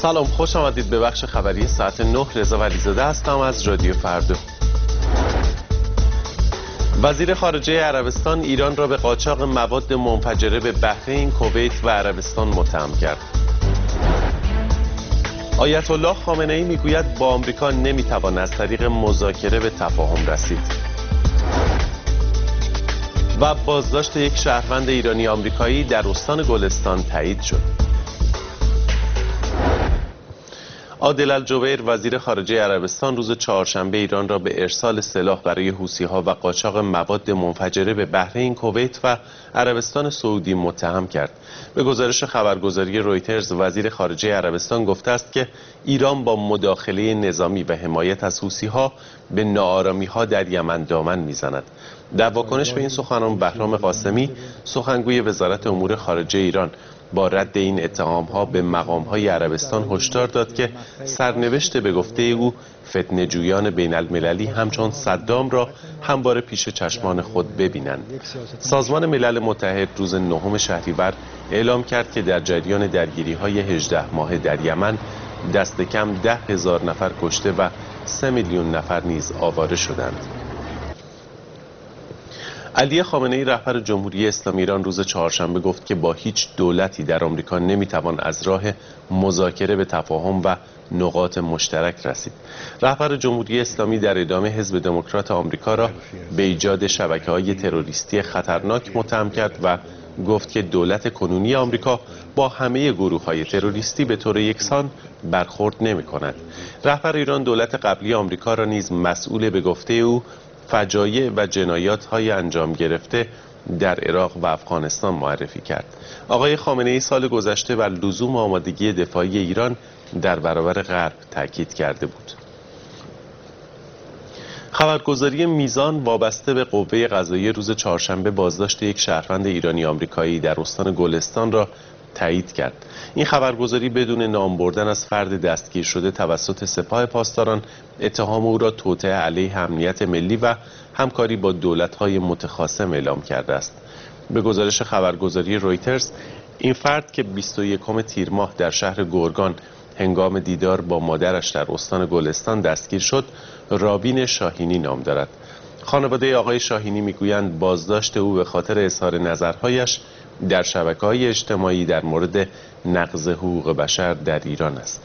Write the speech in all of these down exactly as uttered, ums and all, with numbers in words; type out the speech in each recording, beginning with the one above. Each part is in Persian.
سلام، خوش آمدید به بخش خبری ساعت نه. رضا ولیزاده هستم از رادیو فردا. وزیر خارجه عربستان ایران را به قاچاق مواد منفجره به بحرین، کویت و عربستان متهم کرد. آیت الله خامنه ای میگوید با آمریکا نمیتوان از طریق مذاکره به تفاهم رسید. و بازداشت یک شهروند ایرانی آمریکایی در استان گلستان تایید شد. عادل الجبیر وزیر خارجه عربستان روز چهارشنبه ایران را به ارسال سلاح برای حوثی‌ها و قاچاق مواد منفجره به بحرین، کویت و عربستان سعودی متهم کرد. به گزارش خبرگزاری رویترز وزیر خارجه عربستان گفته است که ایران با مداخله نظامی و حمایت از حوثی‌ها به ناآرامی‌ها در یمن دامن می‌زند. در واکنش به این سخنان بهرام قاسمی سخنگوی وزارت امور خارجه ایران با رد این اتهام‌ها به مقام‌های عربستان هشدار داد که سرنوشت به گفته او فتنه‌جویان بین المللی همچون صدام را همواره پیش چشمان خود ببینند. سازمان ملل متحد روز نهم شهریور اعلام کرد که در جریان درگیری‌های هجده ماهه در یمن دست کم ده هزار نفر کشته و سه میلیون نفر نیز آواره شدند. علی خامنه ای رهبر جمهوری اسلامی ایران روز چهارشنبه گفت که با هیچ دولتی در آمریکا نمیتوان از راه مذاکره به تفاهم و نقاط مشترک رسید. رهبر جمهوری اسلامی در ادامه حزب دموکرات آمریکا را به ایجاد شبکه‌های تروریستی خطرناک متهم کرد و گفت که دولت کنونی آمریکا با همه گروه‌های تروریستی به طور یکسان برخورد نمی‌کند. رهبر ایران دولت قبلی آمریکا را نیز مسئول به گفته او فجایع و جنایات‌های انجام گرفته در عراق و افغانستان معرفی کرد. آقای خامنه ای سال گذشته بر لزوم آمادگی دفاعی ایران در برابر غرب تاکید کرده بود. خبرگزاری میزان وابسته به قوه قضاییه روز چهارشنبه بازداشت یک شهروند ایرانی آمریکایی در استان گلستان را تایید کرد. این خبرگزاری بدون نام بردن از فرد دستگیر شده توسط سپاه پاسداران اتهام او را توطئه علیه امنیت ملی و همکاری با دولت‌های متخاصم اعلام کرده است. به گزارش خبرگزاری رویترز این فرد که بیست و یکم تیر ماه در شهر گرگان هنگام دیدار با مادرش در استان گلستان دستگیر شد، رابین شاهینی نام دارد. خانواده آقای شاهینی میگویند بازداشت او به خاطر اظهار نظرهایش در شبکه‌های اجتماعی در مورد نقض حقوق بشر در ایران است.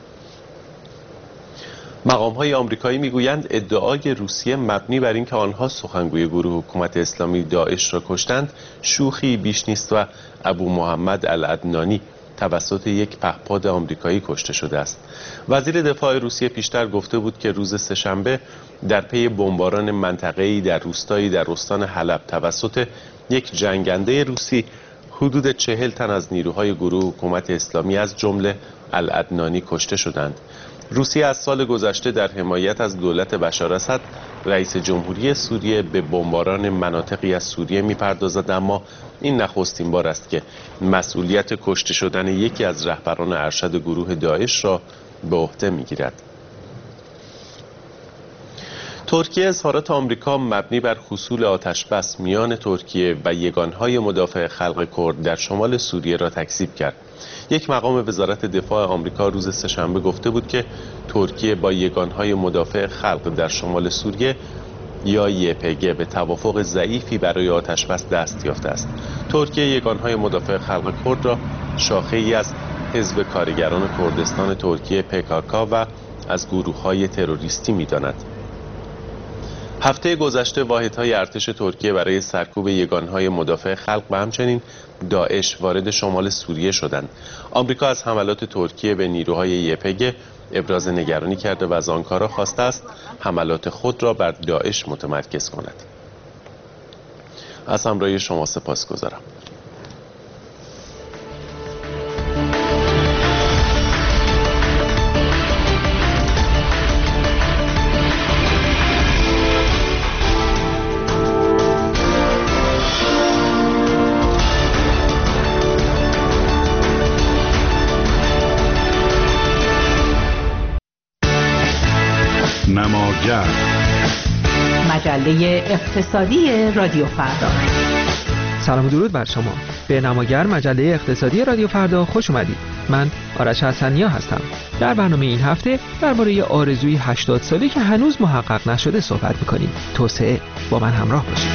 مقام‌های آمریکایی میگویند ادعای روسیه مبنی بر اینکه آنها سخنگوی گروه حکومت اسلامی داعش را کشتند شوخی بیش نیست و ابو محمد العدنانی توسط یک پهپاد آمریکایی کشته شده است. وزیر دفاع روسیه پیشتر گفته بود که روز سه‌شنبه در پی بمباران منطقه‌ای در روستایی در استان حلب توسط یک جنگنده روسی حدود چهل تن از نیروهای گروه حکومت اسلامی از جمله العدنانی کشته شدند. روسیه از سال گذشته در حمایت از دولت بشار اسد رئیس جمهوری سوریه به بمباران مناطقی از سوریه می‌پردازد، اما این نخستین بار است که مسئولیت کشته شدن یکی از رهبران ارشد گروه داعش را به عهده می‌گیرد. ترکیه اظهارات آمریکا مبنی بر حصول آتش‌بس میان ترکیه و یگانهای مدافع خلق کرد در شمال سوریه را تکذیب کرد. یک مقام وزارت دفاع آمریکا روز سه‌شنبه گفته بود که ترکیه با یگانهای مدافع خلق در شمال سوریه یا یه پی جی به توافق ضعیفی برای آتش‌بس دست یافته است. ترکیه یگانهای مدافع خلق کرد را شاخه‌ای از حزب کارگران کردستان ترکیه پی کی کی و از گروه‌های تروریستی می‌داند. هفته گذشته واحدهای ارتش ترکیه برای سرکوب یگانهای مدافع خلق و همچنین داعش وارد شمال سوریه شدند. آمریکا از حملات ترکیه به نیروهای یه پی جی ابراز نگرانی کرده و از آنکارا خواسته است حملات خود را بر داعش متمرکز کند. از همراهی شما سپاسگزارم. نماگر مجله اقتصادی رادیو فردا. سلام و درود بر شما. به نماگر مجله اقتصادی رادیو فردا خوش اومدید. من آرش حسنیا هستم. در برنامه این هفته درباره آرزوی هشتاد ساله که هنوز محقق نشده صحبت می‌کنیم. توسعه، با من همراه باشید.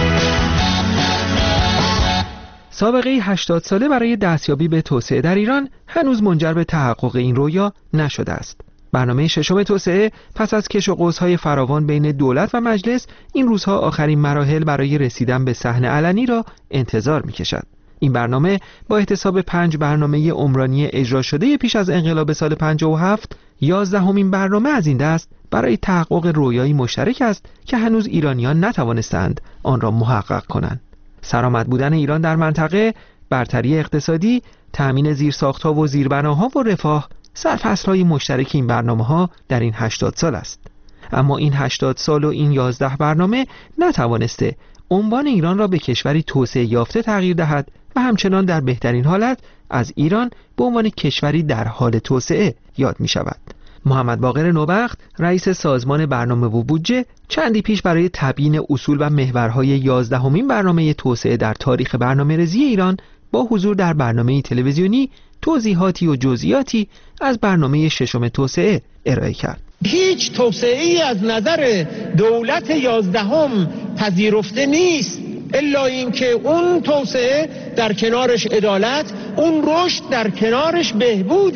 سابقه هشتاد ساله برای دستیابی به توسعه در ایران هنوز منجر به تحقق این رویا نشده است. برنامه ششم توسعه پس از کش و قوس‌های فراوان بین دولت و مجلس این روزها آخرین مراحل برای رسیدن به صحن علنی را انتظار می‌کشد. این برنامه با احتساب پنج برنامه عمرانی اجرا شده پیش از انقلاب سال پنجاه و هفت، یازدهمین برنامه از این دست برای تحقق رویایی مشترک است که هنوز ایرانیان نتوانستند آن را محقق کنند. سرآمد بودن ایران در منطقه، برتری اقتصادی، تأمین زیرساخت‌ها و زیربناها و رفاه سرفصل‌های مشترک این برنامه‌ها در این هشتاد سال است. اما این هشتاد سال و این یازده برنامه نتوانسته عنوان ایران را به کشوری توسعه یافته تغییر دهد و همچنان در بهترین حالت از ایران به عنوان کشوری در حال توسعه یاد می شود. محمد باقر نوبخت، رئیس سازمان برنامه و بودجه، چندی پیش برای تبیین اصول و محورهای یازدهمین برنامه توسعه در تاریخ برنامه‌ریزی ایران با حضور در برنامه تلویزیونی توضیحاتی و جزئیاتی از برنامه ششم توسعه ارائه کرد. هیچ توسعه‌ای از نظر دولت یازدهم پذیرفته نیست الا اینکه اون توسعه در کنارش عدالت، اون رشد در کنارش بهبود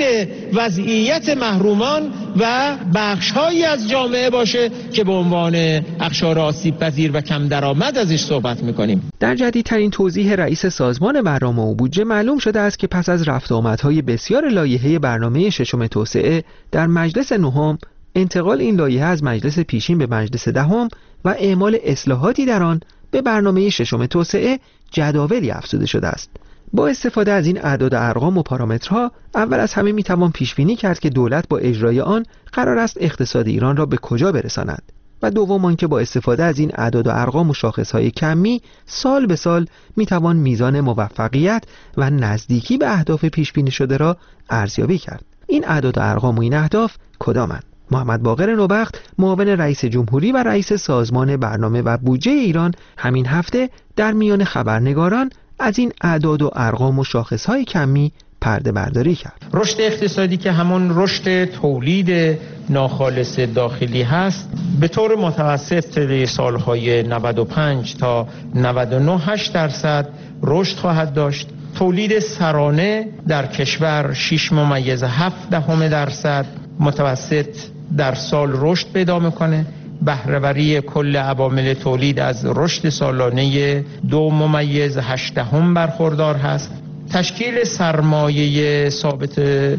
وضعیت محرومان و بخش‌هایی از جامعه باشه که به عنوان اقشار آسیب پذیر و کم درآمد ازش صحبت می‌کنیم. در جدیدترین توضیح رئیس سازمان برنامه و بودجه معلوم شده است که پس از رفت و آمدهای بسیار لایحه برنامه ششم توسعه در مجلس نهم، انتقال این لایحه از مجلس پیشین به مجلس دهم و اعمال اصلاحاتی در آن به برنامه ششم توسعه جداولی افزوده شده است. با استفاده از این اعداد و ارقام و پارامترها اول از همه میتوان پیش بینی کرد که دولت با اجرای آن قرار است اقتصاد ایران را به کجا برساند و دوم آنکه با استفاده از این اعداد و ارقام و شاخصهای کمی سال به سال میتوان میزان موفقیت و نزدیکی به اهداف پیش بینی شده را ارزیابی کرد. این اعداد و ارقام و این اهداف کدامند؟ محمد باقر نوبخت، معاون رئیس جمهوری و رئیس سازمان برنامه و بودجه ایران، همین هفته در میان خبرنگاران از این اعداد و ارقام و شاخصهای کمی پرده برداری کرد. رشد اقتصادی که همون رشد تولید ناخالص داخلی هست، به طور متوسط سالهای نود و پنج تا نود و نه هشت درصد رشد خواهد داشت. تولید سرانه در کشور شش ممیز هفت دهم درصد متوسط در سال رشد پیدا میکنه. بهره‌وری کل عوامل تولید از رشد سالانه دو ممیز هشت دهم برخوردار هست. تشکیل سرمایه ثابت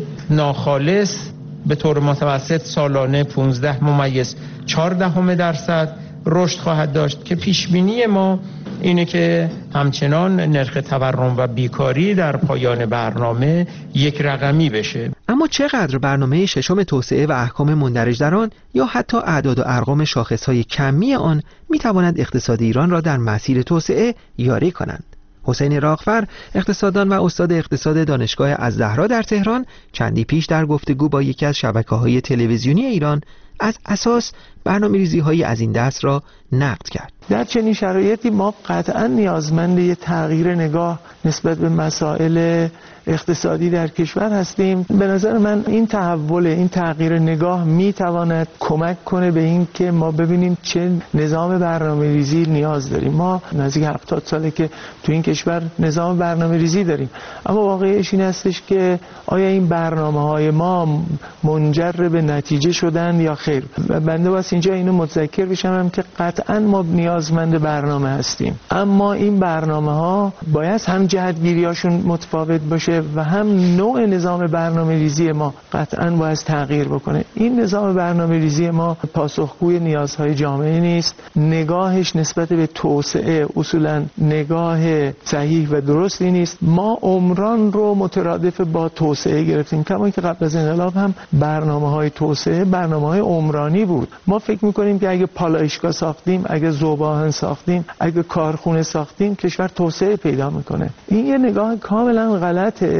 ناخالص به طور متوسط سالانه پانزده ممیز چهار دهم درصد رشد خواهد داشت که پیش بینی ما اینه که همچنان نرخ تورم و بیکاری در پایان برنامه یک رقمی بشه. اما چقدر برنامه ششم توسعه و احکام مندرج در آن یا حتی اعداد و ارقام شاخصهای کمی آن میتواند اقتصاد ایران را در مسیر توسعه یاری کنند؟ حسین راغفر، اقتصاددان و استاد اقتصاد دانشگاه الزهرا در تهران، چندی پیش در گفتگو با یکی از شبکه‌های تلویزیونی ایران از اساس برنامه‌ریزی‌های از این دست را نقد کرد. در چنین شرایطی ما قطعا نیازمند یک تغییر نگاه نسبت به مسائل اقتصادی در کشور هستیم. به نظر من این تحول، این تغییر نگاه میتواند کمک کنه به این که ما ببینیم چه نظام برنامه‌ریزی نیاز داریم. ما نزدیک هفتاد ساله که تو این کشور نظام برنامه‌ریزی داریم، اما واقعیش این هستش که آیا این برنامه‌های ما منجر به نتیجه شدن یا خیر؟ بنده واسه اینجا اینو متذکر بشم که قطعا ما نیازمند برنامه هستیم، اما این برنامه‌ها باید هم جهتگیریاشون متفاوت باشه و هم نوع نظام برنامه‌ریزی ما قطعاً باید تغییر بکنه. این نظام برنامه‌ریزی ما پاسخگوی نیازهای جامعه نیست، نگاهش نسبت به توسعه اصولاً نگاه صحیح و درستی نیست. ما عمران رو مترادف با توسعه گرفتیم، کما که قبل از انقلاب هم برنامه‌های توسعه برنامه‌های عمرانی بود. ما فکر می‌کنیم که اگه پالایشگاه ساختیم، اگه ذوب‌آهن ساختیم، اگه کارخونه ساختیم، کشور توسعه پیدا می‌کنه. این یه نگاه کاملاً غلطه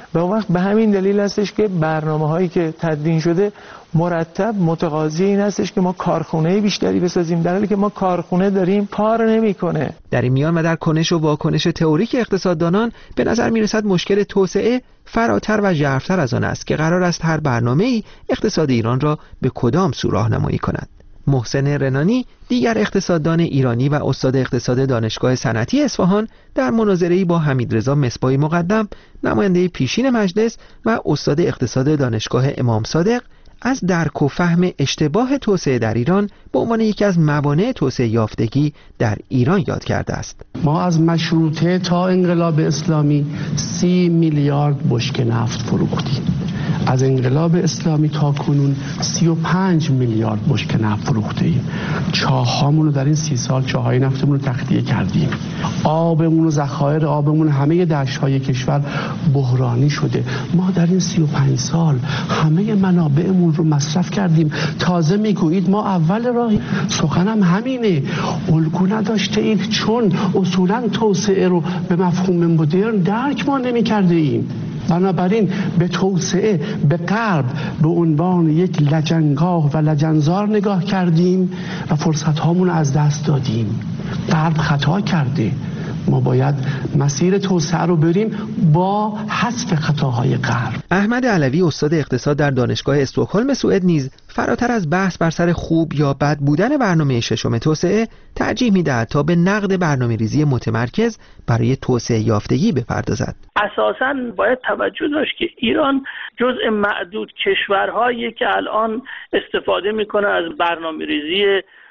و اون وقت به همین دلیل هستش که برنامه‌هایی که تدوین شده مرتب متقاضی این هستش که ما کارخونه بیشتری بسازیم، در حالی که ما کارخونه داریم کار نمیکنه. در این میان و در کنش و واکنش تئوریک اقتصاددانان به نظر میرسد مشکل توسعه فراتر و ژرف‌تر از آن است که قرار است هر برنامه‌ای اقتصاد ایران را به کدام سو راهنمایی کند. محسن رنانی، دیگر اقتصاددان ایرانی و استاد اقتصاد دانشگاه صنعتی اصفهان، در مناظره‌ای با حمیدرضا مصباحی مقدم، نماینده پیشین مجلس و استاد اقتصاد دانشگاه امام صادق، از درک و فهم اشتباه توسعه در ایران به عنوان یکی از موانع توسعه یافتگی در ایران یاد کرده است. ما از مشروطه تا انقلاب اسلامی سی میلیارد بشکه نفت فروختیم. از انقلاب اسلامی تا کنون سی و پنج میلیارد بشکه نفت فروخته ایم. چاه‌هامون رو در این سی سال چاه‌های نفتمون رو تخلیه کردیم. آبمون و ذخایر آبمون همه دشت‌های کشور بحرانی شده. ما در این سی و پنج سال همه منابعمون رو مصرف کردیم. تازه میگویید ما اول راهی. سخنم همینه. الگو نداشته اید چون اصولاً توسعه رو به مفهوم مدرن درک ما نمی‌کرده ایم. بنابراین به توسعه به غرب به عنوان یک لجنگاه و لجنزار نگاه کردیم و فرصت هامون از دست دادیم. غرب خطا کرده. ما باید مسیر توسعه رو بریم با حذف خطاهای غرب. احمد علوی، استاد اقتصاد در دانشگاه استکهلم سوئد، نیز فراتر از بحث بر سر خوب یا بد بودن برنامه ششم توسعه ترجیح می‌دهد تا به نقد برنامه‌ریزی متمرکز برای توسعه یافتگی بپردازد. اساساً باید توجه داشت که ایران جزء معدود کشورهایی که الان استفاده میکنه از برنامه‌ریزی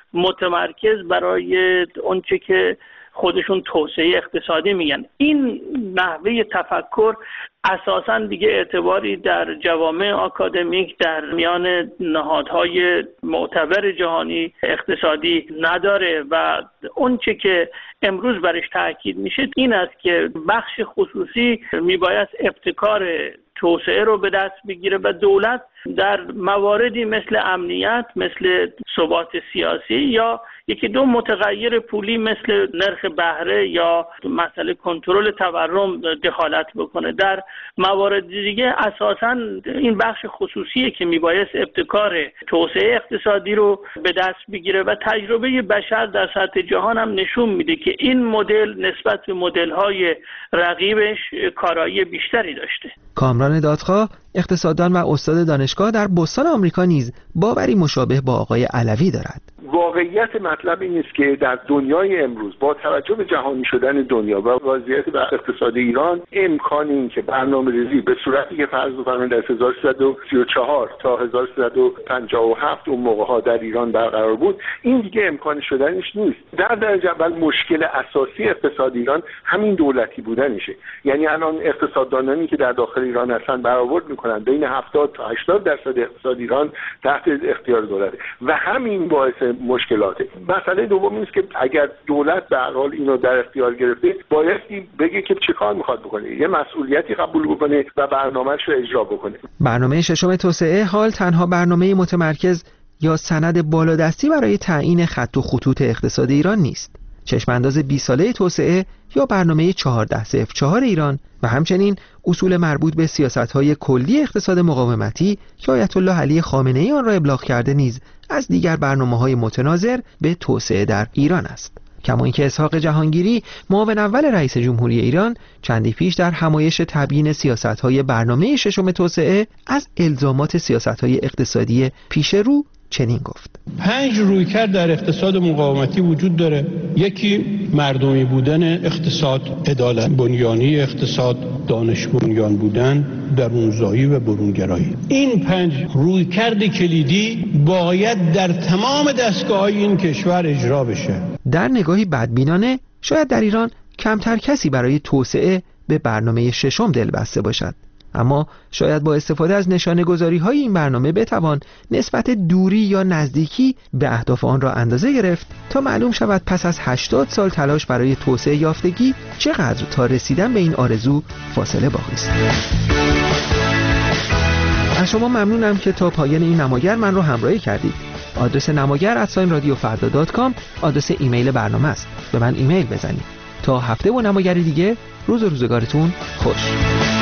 متمرکز برای اونچه که خودشون توسعه اقتصادی میگن. این نحوه تفکر اساساً دیگه اعتباری در جوامع آکادمیک در میان نهادهای معتبر جهانی اقتصادی نداره و اونچه که امروز برش تاکید میشه این است که بخش خصوصی میباید ابتکار توسعه رو به دست بگیره و دولت در مواردی مثل امنیت، مثل ثبات سیاسی یا یکی دو متغیر پولی مثل نرخ بهره یا مسئله کنترل تورم دخالت بکنه. در موارد دیگه اساساً این بخش خصوصیه که میبایست ابتکار توسعه اقتصادی رو به دست بگیره و تجربه بشر در سطح جهان هم نشون میده که این مدل نسبت به مدل‌های رقیبش کارایی بیشتری داشته. کامران دادخواه، اقتصاددان و استاد دانشگاه در بوستان آمریکا، نیز باوری مشابه با آقای علوی دارد. واقعیت مطلب این است که در دنیای امروز با توجه به جهانی شدن دنیا و وضعیت اقتصاد ایران امکان این که برنامه‌ریزی به صورتی که فرض بفرمایید از هزار و سیصد و سی و چهار تا هزار و سیصد و پنجاه و هفت اون موقع‌ها در ایران برقرار بود، این دیگه امکان شدنش نیست. در درجه اول مشکل اساسی اقتصاد ایران همین دولتی بودنشه. یعنی الان اقتصاددانانی که در داخل ایران هستن برآورد میکنن بین هفتاد تا هشتاد درصد اقتصاد ایران تحت اختیار دولته و همین باعث مشکلاته. مسئله دوم این است که اگر دولت به هر حال اینو در اختیار گرفته بایستی بگه که چه کار میخواد بکنه، یه مسئولیتی قبول بکنه و برنامه‌اش رو اجرا بکنه. برنامه ششم توسعه حال تنها برنامه متمرکز یا سند بالادستی برای تعیین خط و خطوط اقتصاد ایران نیست. چشمانداز بیست ساله توسعه یا برنامه چهارده صفر چهار ایران و همچنین اصول مربوط به سیاست‌های کلی اقتصاد مقاومتی که آیت الله علی خامنه‌ای آن را ابلاغ کرده نیز از دیگر برنامه‌های متناظر به توسعه در ایران است. کما اینکه اسحاق جهانگیری، معاون اول رئیس جمهوری ایران، چندی پیش در همایش تبیین سیاست‌های برنامه ششم توسعه از الزامات سیاست‌های اقتصادی پیش رو چنین گفت: پنج رویکرد در اقتصاد مقاومتی وجود داره. یکی مردمی بودن اقتصاد، عدالت بنیانی اقتصاد، دانش بنیان بودن، درونزایی و برونگرایی. این پنج رویکرد کلیدی باید در تمام دستگاه‌های این کشور اجرا بشه. در نگاهی بدبینانه شاید در ایران کمتر کسی برای توسعه به برنامه ششم دل بسته باشد، اما شاید با استفاده از نشانه گذاری های این برنامه بتوان نسبت دوری یا نزدیکی به اهداف آن را اندازه گرفت تا معلوم شود پس از هشتاد سال تلاش برای توسعه یافتگی چقدر تا رسیدن به این آرزو فاصله باقی است. از شما ممنونم که تا پایان این نماگر من رو همراهی کردید. آدرس نماگر ات رادیو فردا دات کام آدرس ایمیل برنامه است. به من ایمیل بزنید. تا هفته و نماگری دیگه، روز و روزگارتون خوش.